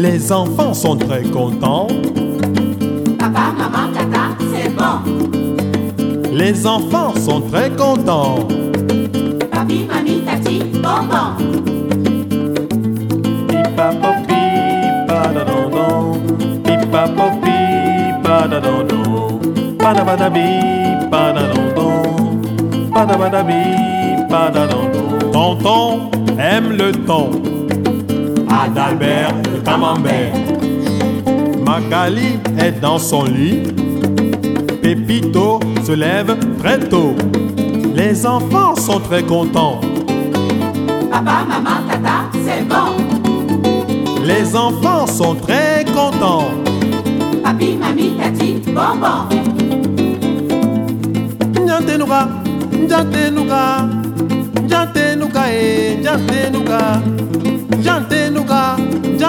Les enfants sont très contents. Papa, maman, tata, c'est bon. Les enfants sont très contents. Papi, mamie, tati, bonbon. Pipapopi, padadondon. Pipapopi, padadondon. Padabadabi, padadondon. Padabadabi, padadondon. Tonton aime le thon. Adalbert le camembert. Magali est dans son lit. Pépito se lève très tôt. Les enfants sont très contents. Papa, maman, tata, c'est bon. Les enfants sont très contents. Papi, mamie, tati, bonbon. Njantenuga, njantenuga, njantenuga, njantenuga, njantenuga,